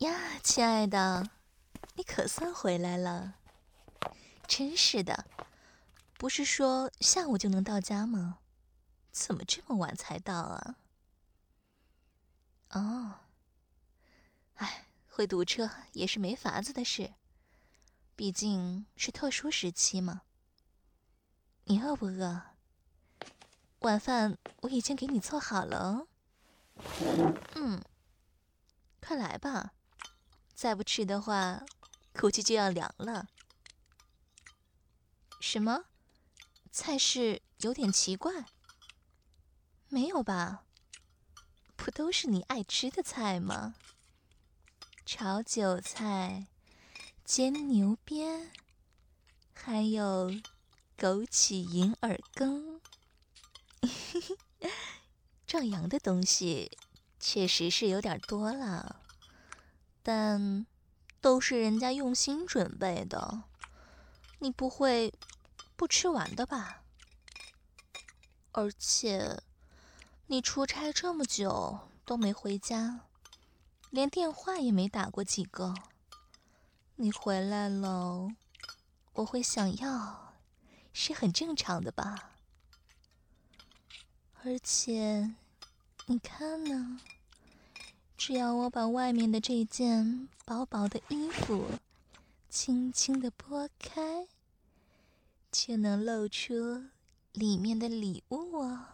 呀，亲爱的，你可算回来了。真是的，不是说下午就能到家吗？怎么这么晚才到啊？哦，哎，会堵车也是没法子的事，毕竟是特殊时期嘛。你饿不饿？晚饭我已经给你做好了哦。快来吧，再不吃的话，估计就要凉了。什么？菜式有点奇怪？没有吧？不都是你爱吃的菜吗？炒韭菜、煎牛鞭，还有枸杞银耳羹。这样的东西确实是有点多了，但都是人家用心准备的，你不会不吃完的吧？而且你出差这么久都没回家，连电话也没打过几个。你回来了，我会想要，是很正常的吧？而且，你看呢？只要我把外面的这件薄薄的衣服轻轻地拨开，就能露出里面的礼物哦。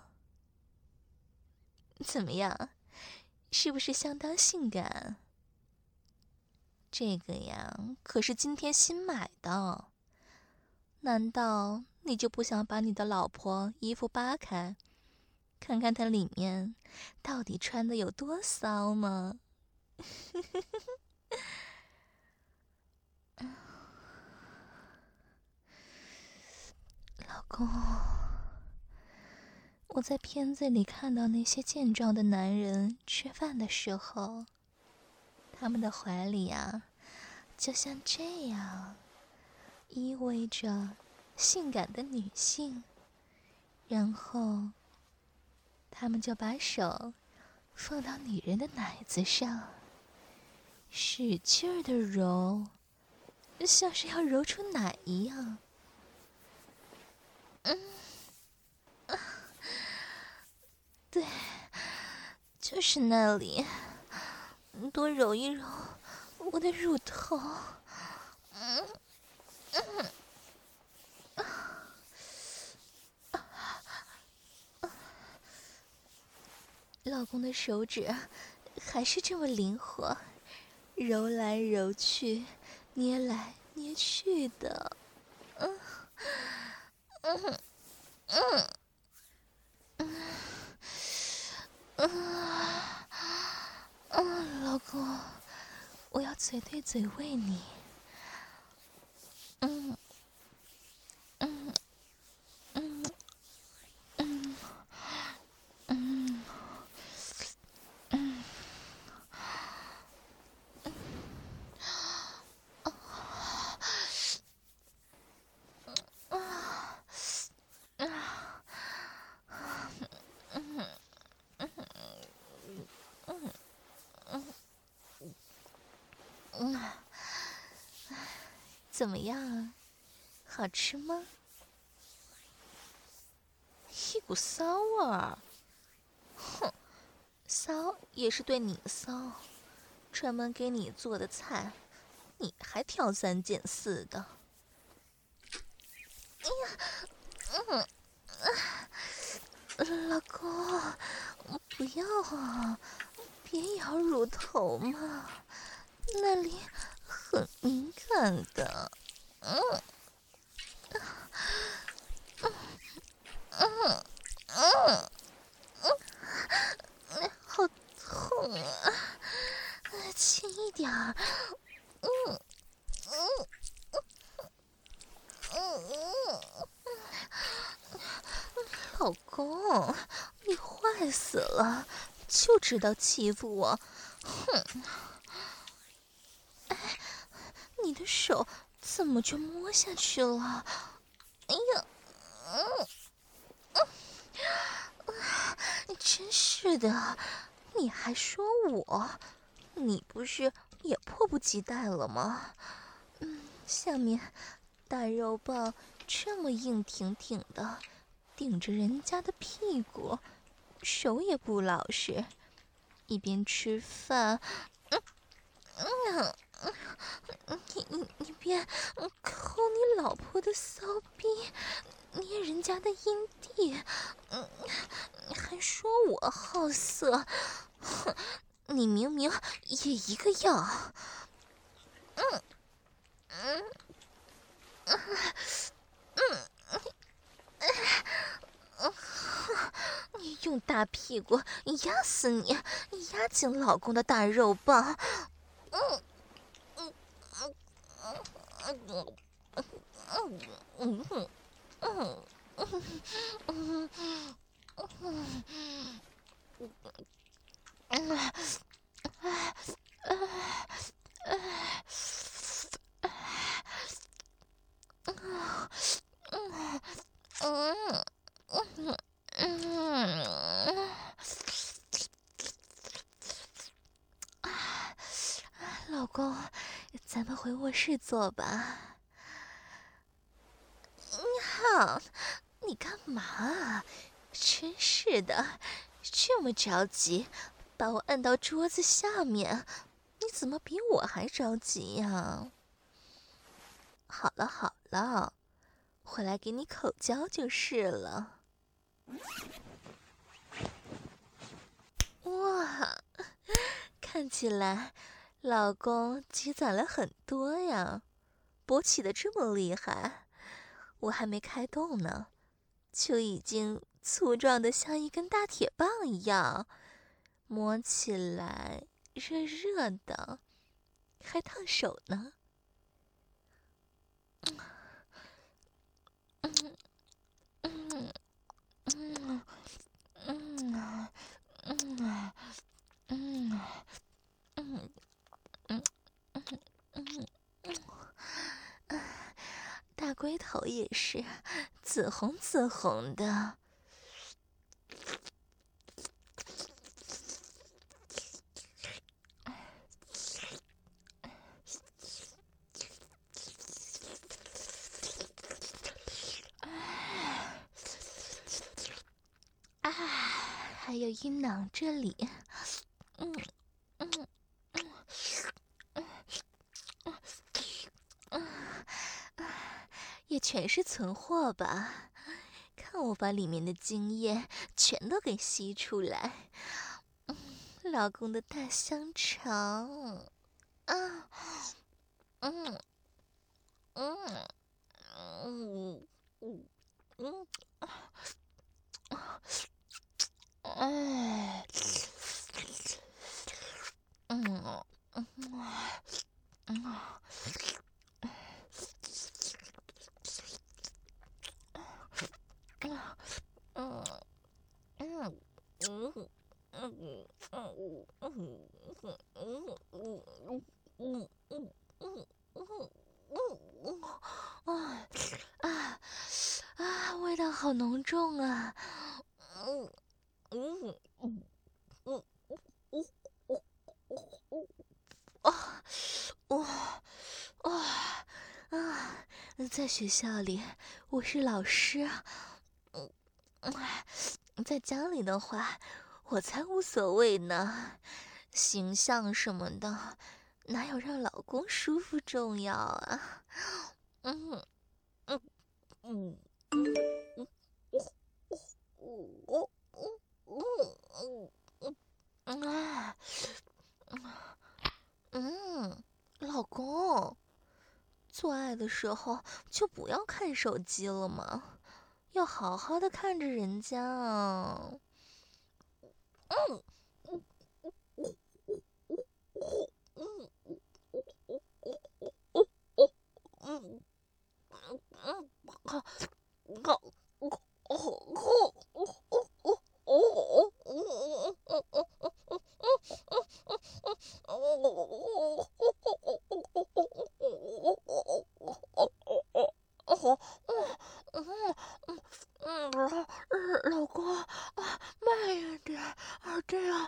怎么样？是不是相当性感？这个呀，可是今天新买的。难道你就不想把你的老婆衣服扒开，看看她里面到底穿的有多骚吗？老公，我在片子里看到那些健壮的男人吃饭的时候，他们的怀里啊，就像这样，依偎着性感的女性，然后他们就把手放到女人的奶子上，使劲儿的揉，像是要揉出奶一样。对，就是那里，多揉一揉我的乳头。老公的手指还是这么灵活，揉来揉去，捏来捏去的。老公，我要嘴对嘴喂你。怎么样，好吃吗？一股骚味儿。哼，骚也是对你骚，专门给你做的菜，你还挑三拣四的。老公，不要啊，别咬乳头嘛，那里很敏感的。好痛啊！轻一点儿。老公，你坏死了，就知道欺负我。哼！哎，你的手怎么就摸下去了？哎呀，真是的，你还说我？你不是也迫不及待了吗？下面大肉棒这么硬挺挺的顶着人家的屁股，手也不老实，一边吃饭，一边抠你老婆的骚逼，捏人家的阴蒂，还说我好色，哼，你明明也一个样。你用大屁股压死你，压紧老公的大肉棒。老公，咱们回卧室坐吧。好，你干嘛啊？真是的，这么着急，把我摁到桌子下面，你怎么比我还着急呀？好了好了，回来给你口交就是了。哇，看起来老公积攒了很多呀，勃起的这么厉害，我还没开动呢，就已经粗壮的像一根大铁棒一样，摸起来热热的，还烫手呢。大龟头也是紫红紫红的。还有阴囊这里，也全是存货吧？看我把里面的精液全都给吸出来，老公的大香肠，啊，嗯嗯嗯嗯哎，味道好浓重啊！在学校里我是老师，在家里的话我才无所谓呢，形象什么的哪有让老公舒服重要啊？老公，做爱的时候就不要看手机了嘛，要好好的看着人家啊。老公，慢一点，这样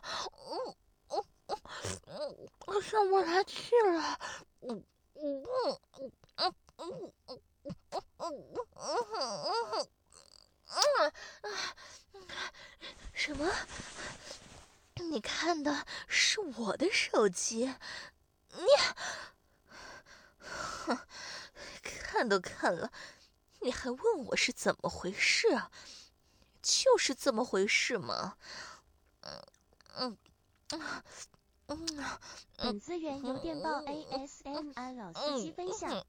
上不来气了。什么？你看的是我的手机？你，看都看了，你还问我是怎么回事？就是这么回事嘛。 本资源由电报 ASMR 老司机分享。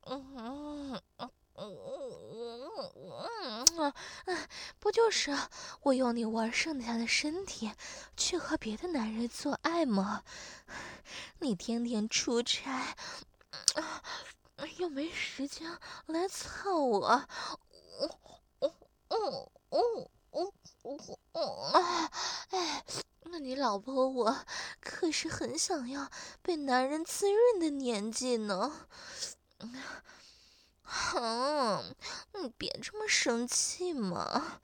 不就是我用你玩剩下的身体去和别的男人做爱吗？你天天出差，又没时间来操我。那你老婆我可是很想要被男人滋润的年纪呢。你别这么生气嘛。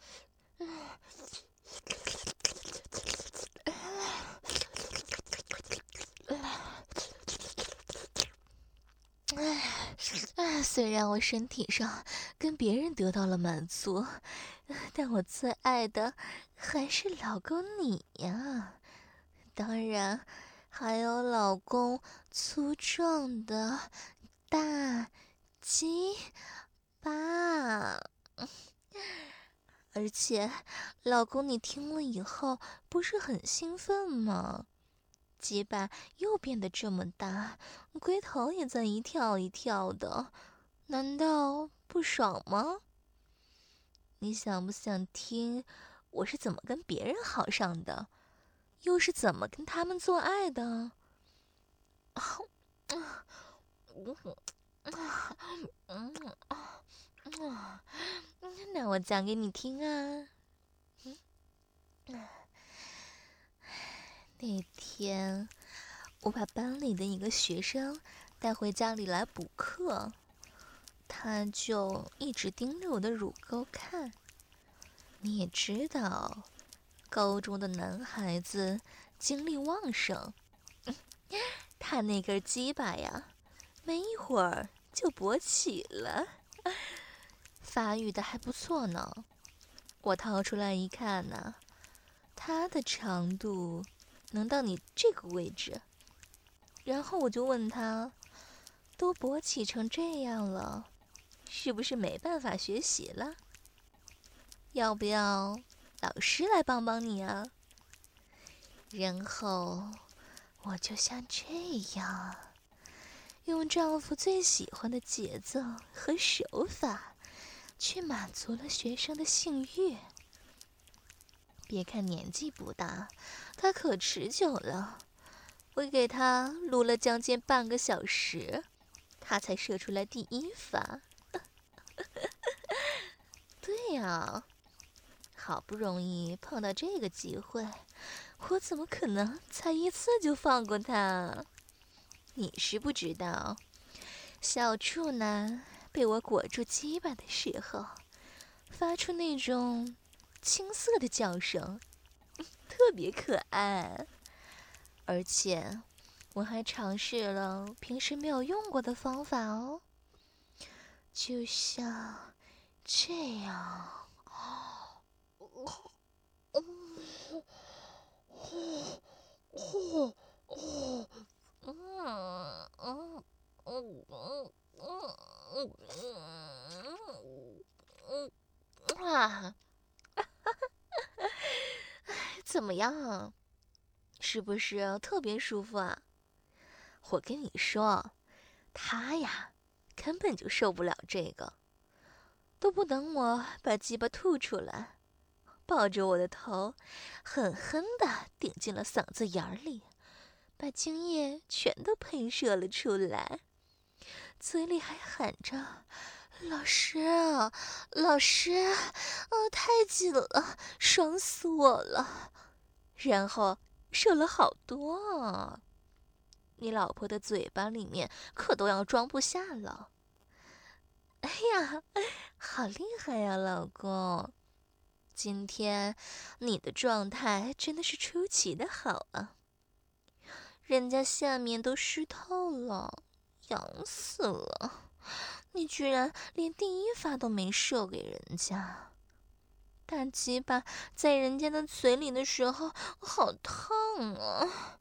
虽然我身体上跟别人得到了满足，但我最爱的还是老公你呀。当然，还有老公粗壮的大鸡巴。而且，老公你听了以后不是很兴奋吗？鸡巴又变得这么大，龟头也在一跳一跳的，难道不爽吗？你想不想听我是怎么跟别人好上的，又是怎么跟他们做爱的？那我讲给你听啊。那天我把班里的一个学生带回家里来补课，他就一直盯着我的乳沟看。你也知道，高中的男孩子精力旺盛，他那根鸡巴呀，没一会儿就勃起了，发育的还不错呢。我掏出来一看呢，他的长度能到你这个位置。然后我就问他，都勃起成这样了，是不是没办法学习了？要不要老师来帮帮你啊？然后我就像这样，用丈夫最喜欢的节奏和手法，去满足了学生的性欲。别看年纪不大，他可持久了。我给他撸了将近半个小时，他才射出来第一发。对呀，好不容易碰到这个机会，我怎么可能才一次就放过他？你是不知道，小处男被我裹住鸡巴的时候，发出那种青涩的叫声，特别可爱。而且我还尝试了平时没有用过的方法哦，就像这样。怎么样？是不是特别舒服啊？我跟你说，他呀，根本就受不了这个，都不等我把鸡巴吐出来，抱着我的头，狠狠地顶进了嗓子眼里，把精液全都喷射了出来，嘴里还喊着：“老师啊，老师，太紧了，爽死我了！”然后射了好多啊，你老婆的嘴巴里面可都要装不下了。哎呀，好厉害呀，老公！今天你的状态真的是出奇的好啊。 人家下面都湿透了，痒死了。你居然连第一发都没射给人家，大鸡巴在人家的嘴里的时候好烫啊！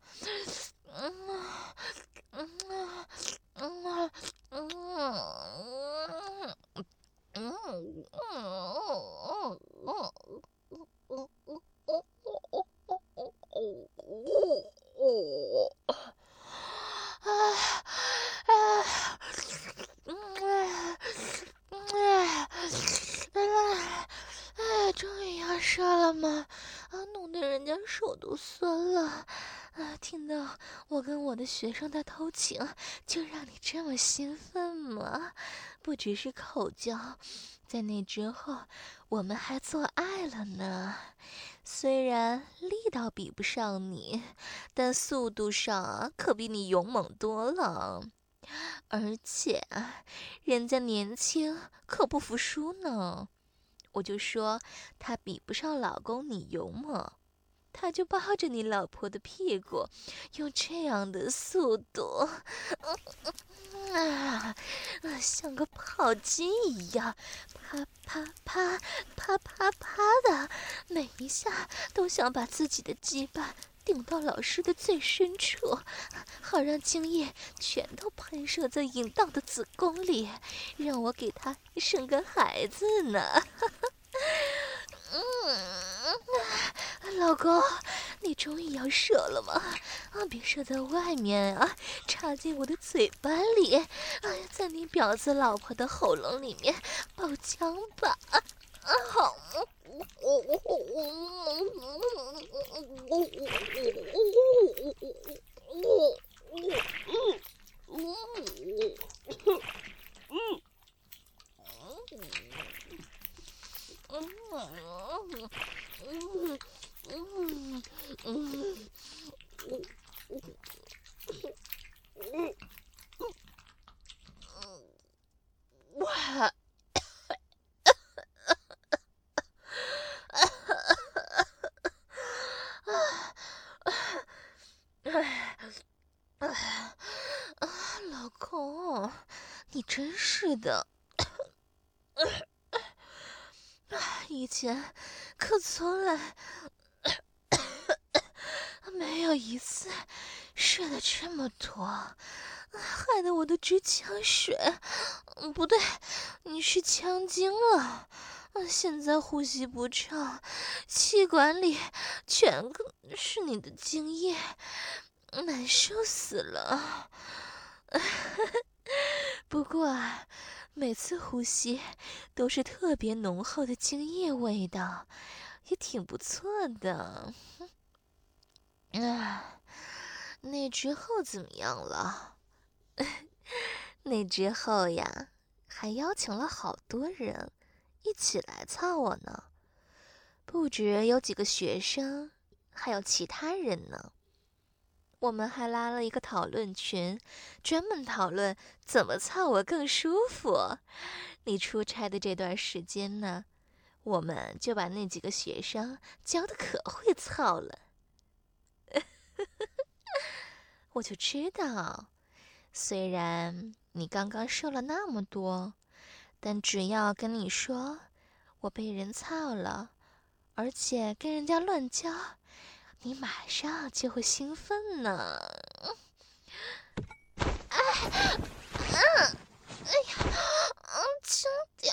终于要射了吗？弄得人家手都酸了。听到我跟我的学生在偷情，就让你这么兴奋吗？不只是口交，在那之后我们还做爱了呢。虽然力道比不上你，但速度上可比你勇猛多了。而且人家年轻可不服输呢。我就说他比不上老公你勇猛，他就抱着你老婆的屁股，用这样的速度，像个跑鸡一样，啪啪啪啪啪啪的，每一下都想把自己的鸡巴顶到老师的最深处，好让精液全都喷射在淫荡的子宫里，让我给他生个孩子呢。老公，你终于要射了吗？别射在外面啊，插进我的嘴巴里，在你婊子老婆的喉咙里面爆浆吧。好。老公，你真是的，以前可从来没有一次射的这么多，害得我都直呛水。不对，你是呛精了。现在呼吸不畅，气管里全是你的精液，难受死了。不过每次呼吸都是特别浓厚的精液味道，也挺不错的。那之后怎么样了？那之后呀，还邀请了好多人一起来操我呢，不止有几个学生，还有其他人呢。我们还拉了一个讨论群，专门讨论怎么操我更舒服。你出差的这段时间呢，我们就把那几个学生教得可会操了。我就知道，虽然你刚刚射了那么多，但只要跟你说我被人操了，而且跟人家乱交，你马上就会兴奋呢。轻点。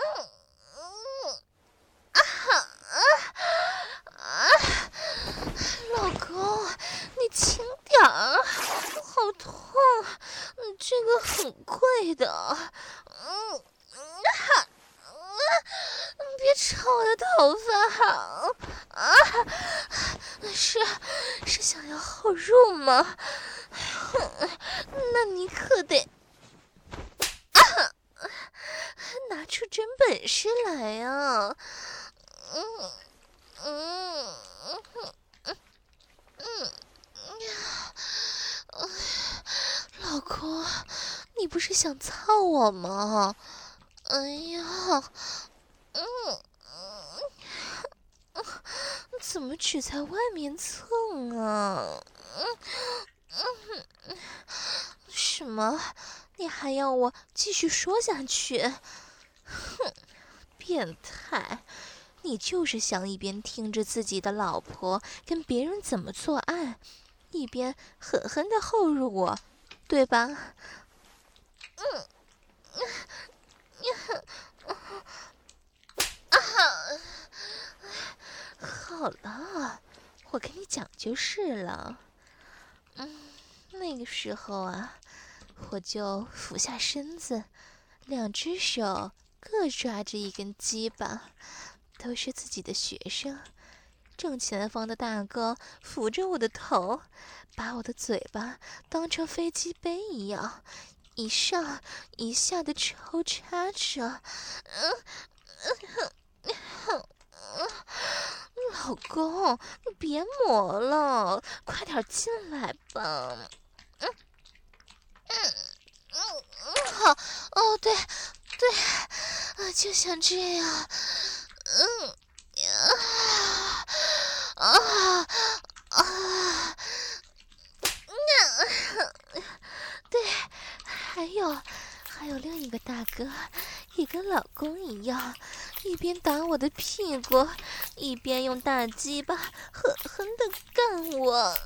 老公，你轻点儿，好痛，这个很贵的。别吵我的头发。是想要后入吗？那你可得拿出真本事来呀！老公，你不是想操我吗？哎呀，怎么只在外面蹭啊？ 什么？你还要我继续说下去？哼，变态！你就是想一边听着自己的老婆跟别人怎么做爱，一边狠狠地后入我，对吧？好了，我跟你讲就是了。那个时候啊，我就俯下身子，两只手各抓着一根鸡巴，都是自己的学生。正前方的大哥扶着我的头，把我的嘴巴当成飞机杯一样，一上一下的抽插着。老公，你别磨了，快点进来吧。好，哦，对，就像这样。对，还有另一个大哥，也跟老公一样，一边打我的屁股，一边用大鸡巴狠狠地干我。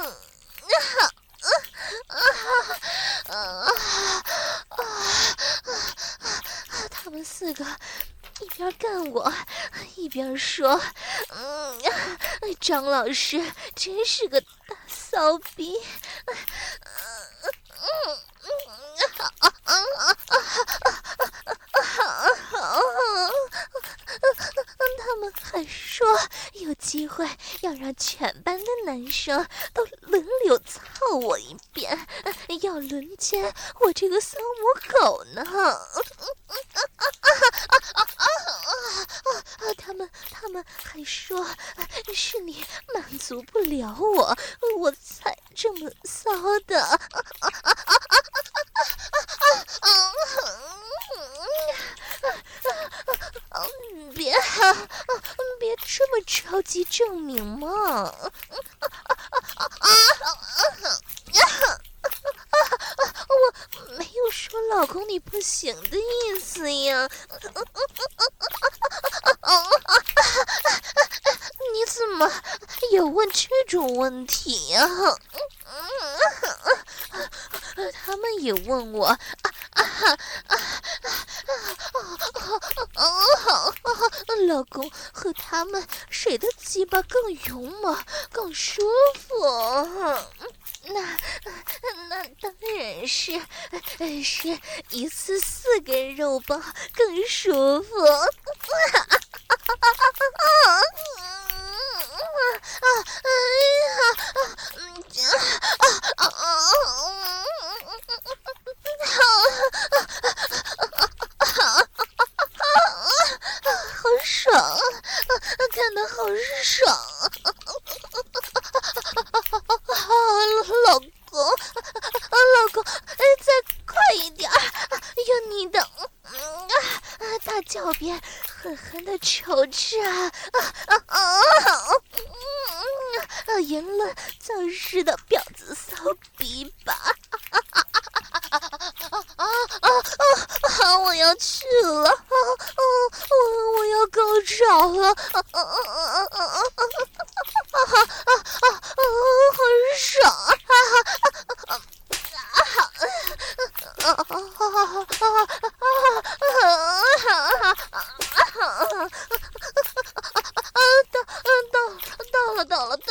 他们四个一边干我，一边说：“张老师真是个大骚逼。”他们还说有机会要让全班的男生都轮流操我一遍，要轮奸我这个骚母狗呢。他们还说是你满足不了我才这么骚的。别这么着急证明嘛！我没有说老公你不行的意思呀。你怎么有问这种问题呀？他们也问我。老公和他们谁的鸡巴更勇猛更舒服？那当然是一次4根肉棒更舒服。好爽，看得好爽。老公，再快一点，用你的大脚边狠狠地抽着。言论丧失的婊子骚逼吧。我要去了，我要高潮了，好爽！到了！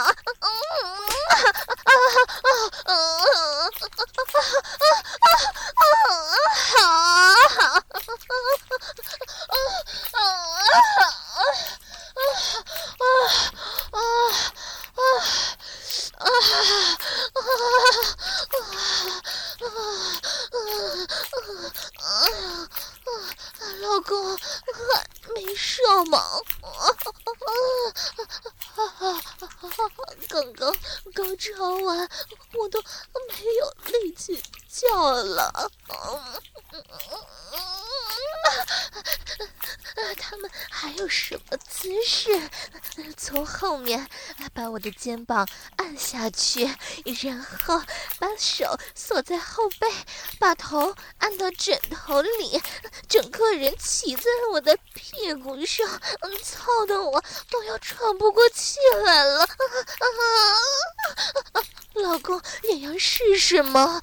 老公还没上吗？刚刚高潮完，我都没有力气叫了。他们还有什么姿势？从后面把我的肩膀按下。 下去，然后把手锁在后背，把头按到枕头里，整个人骑在我的屁股上，操得我都要喘不过气来了。老公，也要试试吗？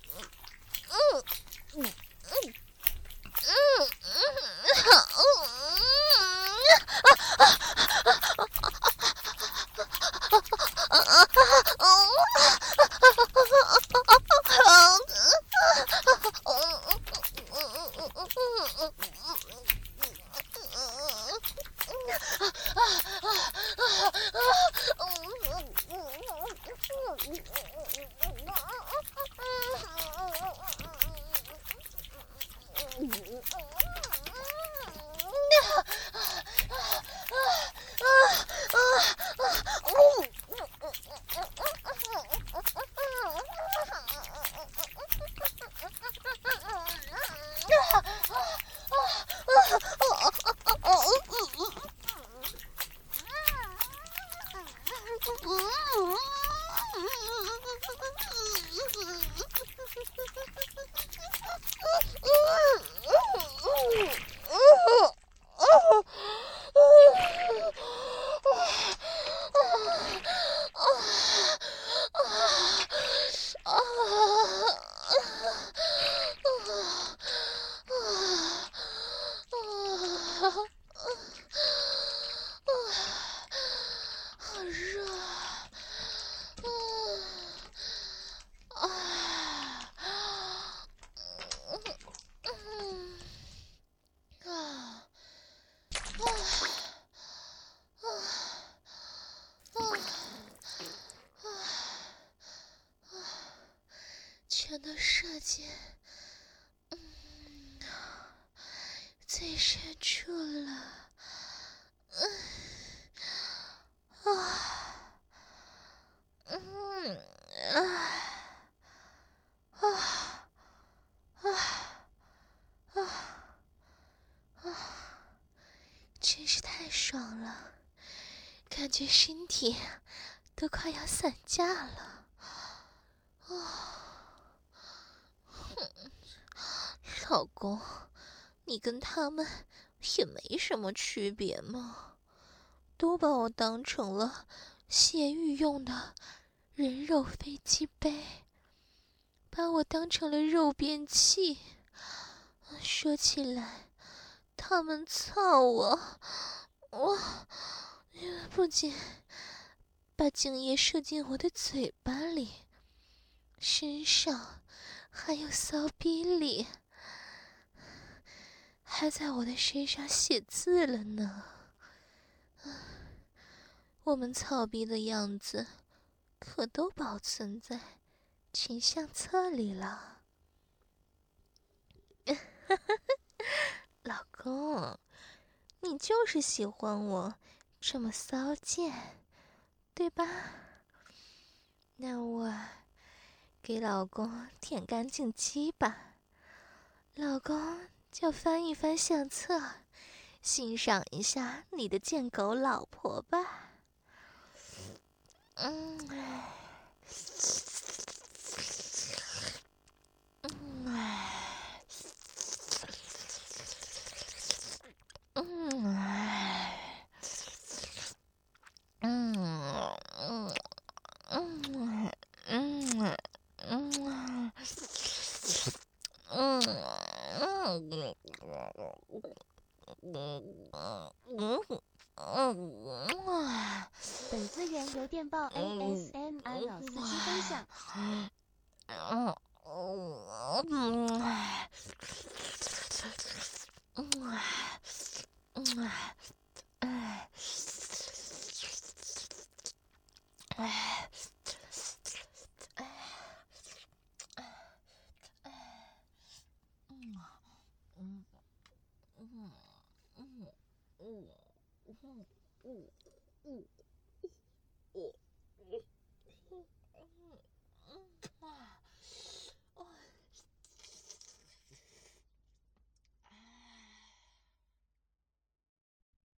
全都射进最深处了。真是太爽了，感觉身体都快要散架了。老公，你跟他们也没什么区别嘛，都把我当成了泄欲用的人肉飞机杯，把我当成了肉便器。说起来，他们操我不仅把精液射进我的嘴巴里，身上还有骚逼里，还在我的身上写字了呢。我们操逼的样子可都保存在群相册里了。老公，你就是喜欢我这么骚贱，对吧？那我给老公舔干净鸡吧，老公就翻一翻相册，欣赏一下你的贱狗老婆吧。 本资源由电报 ASMR 老司机分享。